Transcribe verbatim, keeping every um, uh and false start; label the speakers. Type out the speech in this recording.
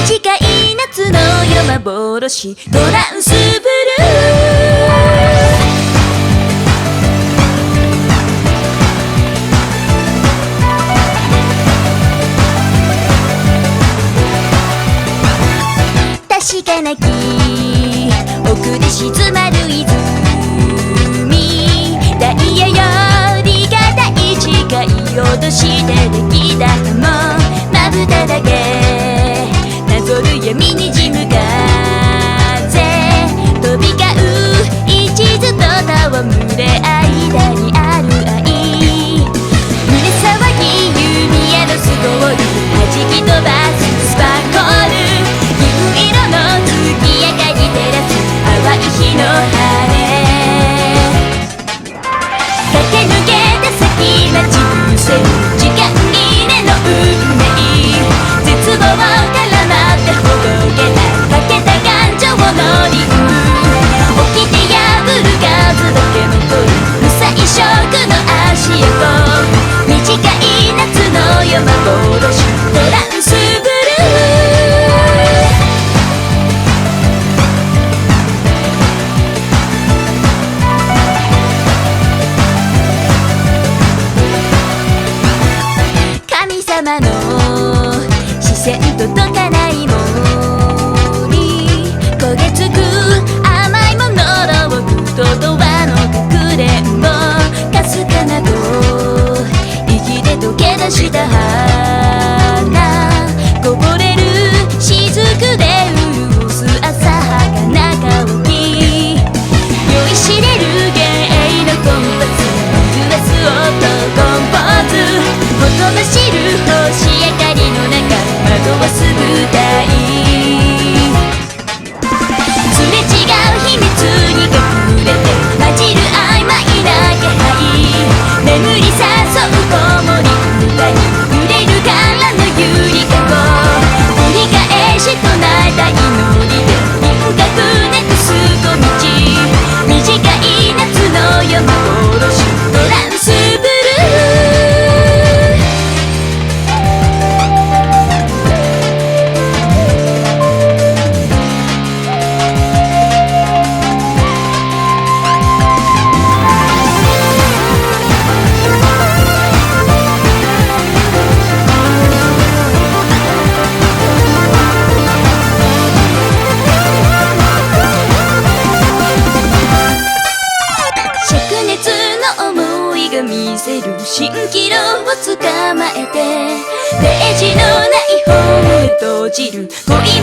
Speaker 1: 短い夏の夜幻トランスブルー確かなき奥で静まる泉ダイヤよりが大近いよとしてできたもまぶただけなぞる闇にじむ風飛び交う一途と戯れ間にある愛胸騒ぎ弓矢のスコール弾き飛ばすスパーコール銀色の月明かり照らす淡い日の晴れ駆け抜けた先待ち伏せる時間切れの運命絶望から待ってほどけたかけた感情のリズム起きて破る数だけ残る不細食の足跡短い夏の夜幻トランスブルー神様の視線届かない森焦げつく甘いものろうとドアの隠れんぼかすかなと息で溶け出した花こぼれる雫で潤す浅はかな香り酔いしれる幻影のコンパス揺らす音コンポーズほとばしる星明かりの中惑わす舞台すれ違う秘密に隠れて混じる曖昧な気配眠り誘う子守歌に揺れるからのゆりかご繰り返し唱えた祈りで深くなくす小道短い夏の夜幻トランスブル灼熱の想いが見せる蜃気楼を捕まえてページのない本へ閉じる恋